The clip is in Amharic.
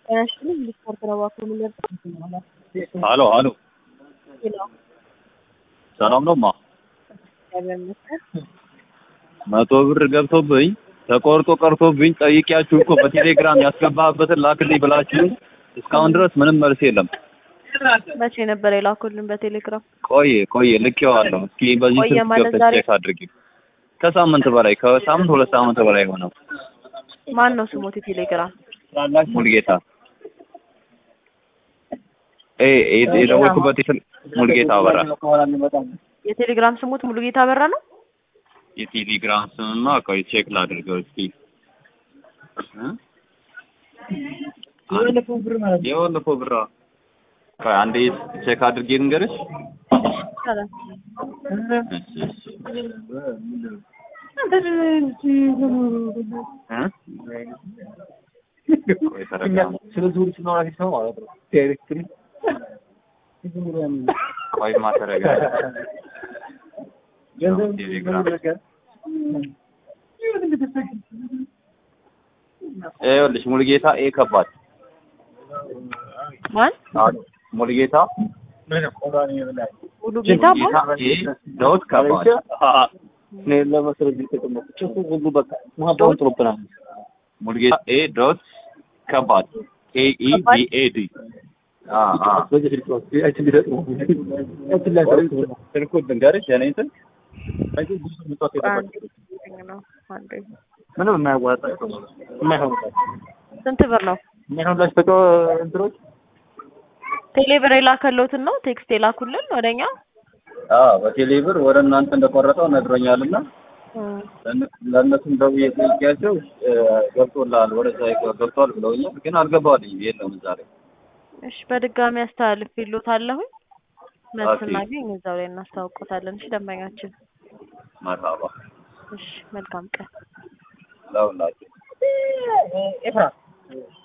Actually, for Travakular, Halo. you know, ሰላም ነው ማ መቶ ብር ገብቶብኝ ተቆርጦ ቀርቶብኝ ጠይቂያችሁ እኮ በቴሌግራም ያስገባበትን ላክልኝ ብላችሁ እስካሁን ድረስ ምንም መልስ የለም። መቼ ነበር የላኩልን በቴሌግራም? ቆየ ልኬዋለሁ። እስኪ በዚህ ስልክ ገብተሽ ቼክ አድርጊ። ከሳምንት ሁለት ሳምንት በላይ ሆነው። ማን ነው ስሞት ቴሌግራም? ሙልጌታ የደወልኩበት ሙልጌታ አበራ። የቴሌግራም ስሞት ሙሉጌታ አበራ ነው። የቴሌግራም ስምማ ቆይ ቼክ ላድርገው እስኪ። የወለፈው ብር ቆይ አንዴ ቼክ አድርጌ ልንገርሽ። ቆይ ማተረጋ ይኸውልሽ ሙሉጌታ ከባድ ማን ሙሉጌታ ዶት ከባድ ሙሉጌታ ዶት ከባድ KEBAD ስልኩን ልንገርሽ የእኔ እንትን ምንም የማያዋጣ ስንት ብር ነው? ቴሌብር የላከለውትን ነው ቴክስት የላኩልን ወደኛ። በቴሌብር ወደ እናንተ እንደቆረጠው ነግሮኛልና ለእነሱም ደውዬ ጠይቄያቸው ገብቶልሃል ወደዛ ገብቷል ብለውኛል። ግን አልገባልኝም የለም ዛሬ። እሺ በድጋሚ አስተላልፌልዎታለሁኝ። መልስ እናገኝ እዛው ላይ እናስታውቆታለን። እሺ ደንበኛችን መርሃባ። እሺ መልካም ቀን ለሁላችሁ።